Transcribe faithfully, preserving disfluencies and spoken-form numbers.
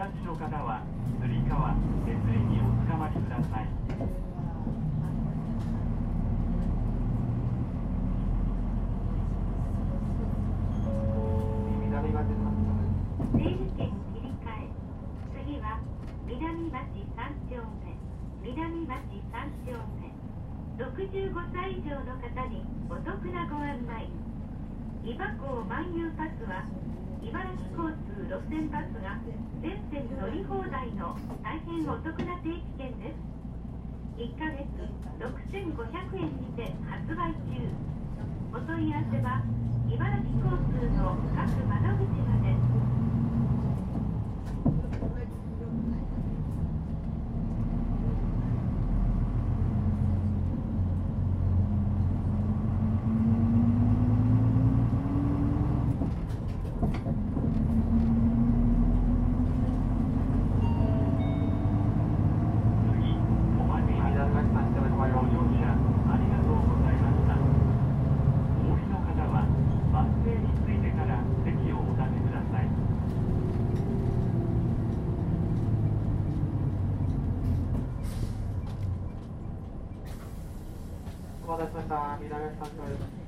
立ちの方はつり革、手すりにおつかまりください。 南町三整理券切り替え。次は南町三丁目。南町三丁目。ろくじゅうごさい以上の方にお得なご案内。伊庭港漫遊パスは茨城交通路線バスが全線乗り放題の大変お得な定期券です。いっかげつろくせんごひゃくえんにて発売中。お問い合わせは茨城交通の各窓口まで。 お待たせしました。南町三丁目です。